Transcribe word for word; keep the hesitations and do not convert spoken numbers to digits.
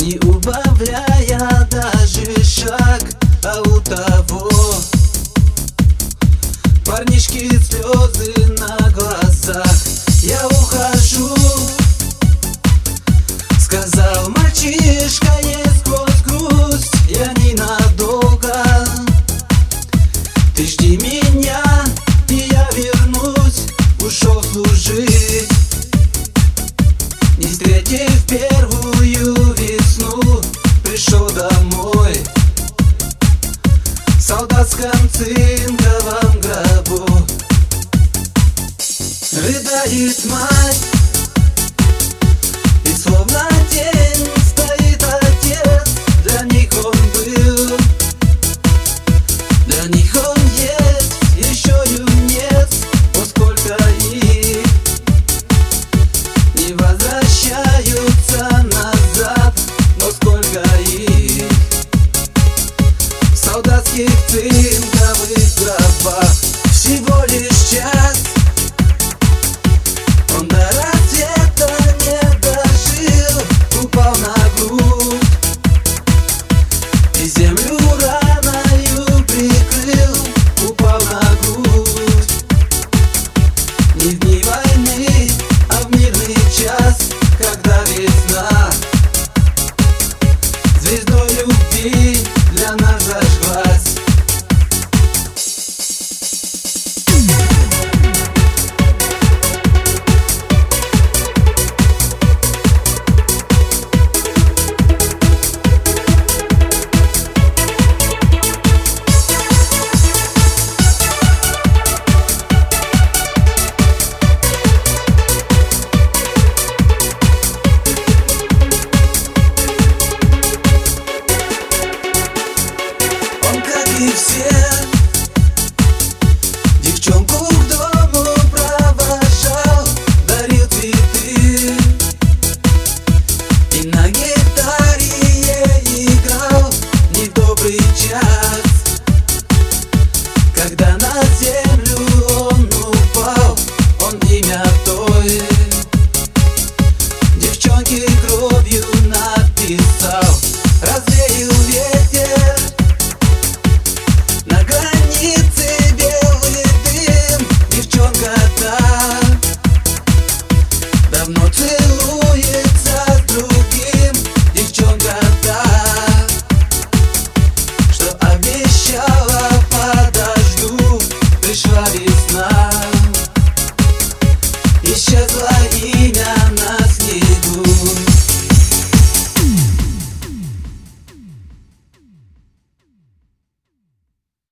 не убавляя даже шаг. А у того парнишки слезы на глазах. Я ухожу, сказал мальчишка не сквозь грусть. Я ненадолго, ты жди меня, и я вернусь. Ушел служить, не встретив первую весну. Пришел домой в солдатском цинковом гробу. Рыдает мать, и словно тень стоит отец. Для них он был, для них он есть еще юнец. О, сколько их не возвращаются назад, но сколько их в солдатских цинковых гробах. Всего лишь час, он до рассвета не дожил. Упал на грудь и землю раною прикрыл. Упал на грудь не в дни войны, а в мирный час, когда весна звездой любви для нас зажглась. И все девчонку к дому провожал, дарил цветы и ноге